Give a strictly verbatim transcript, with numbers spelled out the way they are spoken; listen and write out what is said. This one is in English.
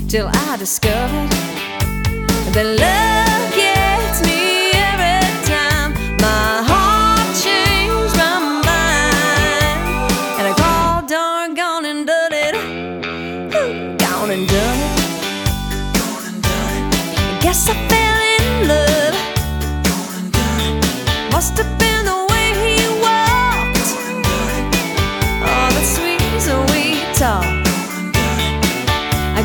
till I discovered that love gets me every time. My heart changed my mind, and I called darn gone and done it. Ooh, gone and done it. Gone and done it. I guess I fell in love. Gone and done it. Must have been